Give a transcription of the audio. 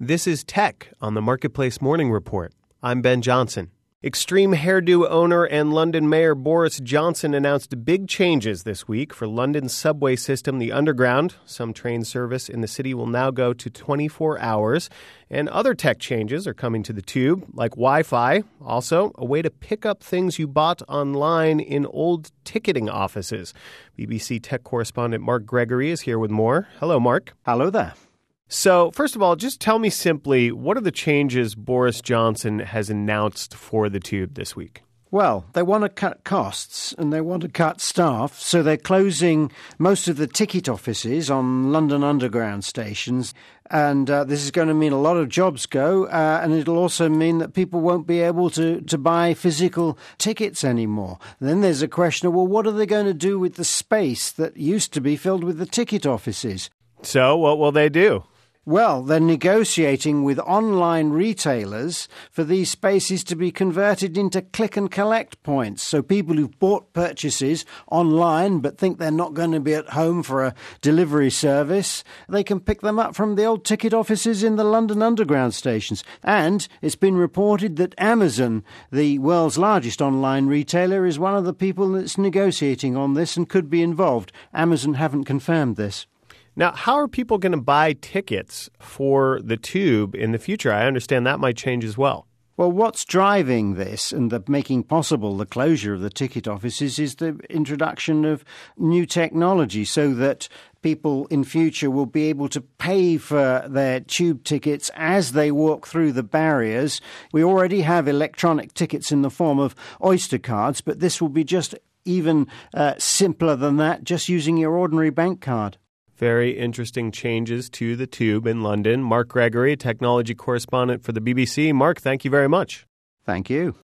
This is Tech on the Marketplace Morning Report. I'm Ben Johnson. Extreme hairdo owner and London Mayor Boris Johnson announced big changes this week for London's subway system, the Underground. Some train service in the city will now go to 24 hours. And other tech changes are coming to the tube, like Wi-Fi. Also, a way to pick up things you bought online in old ticketing offices. BBC tech correspondent Mark Gregory is here with more. Hello, Mark. Hello there. So, first of all, just tell me simply, what are the changes Boris Johnson has announced for the tube this week? Well, they want to cut costs and they want to cut staff, so they're closing most of the ticket offices on London Underground stations. And this is going to mean a lot of jobs go, and it'll also mean that people won't be able to buy physical tickets anymore. And then there's a question of, well, what are they going to do with the space that used to be filled with the ticket offices? So, what will they do? Well, they're negotiating with online retailers for these spaces to be converted into click and collect points. So people who've bought purchases online but think they're not going to be at home for a delivery service, they can pick them up from the old ticket offices in the London Underground stations. And it's been reported that Amazon, the world's largest online retailer, is one of the people that's negotiating on this and could be involved. Amazon haven't confirmed this. Now, how are people going to buy tickets for the tube in the future? I understand that might change as well. Well, what's driving this and making possible the closure of the ticket offices is the introduction of new technology so that people in future will be able to pay for their tube tickets as they walk through the barriers. We already have electronic tickets in the form of Oyster cards, but this will be just even simpler than that, just using your ordinary bank card. Very interesting changes to the tube in London. Mark Gregory, technology correspondent for the BBC. Mark, thank you very much. Thank you.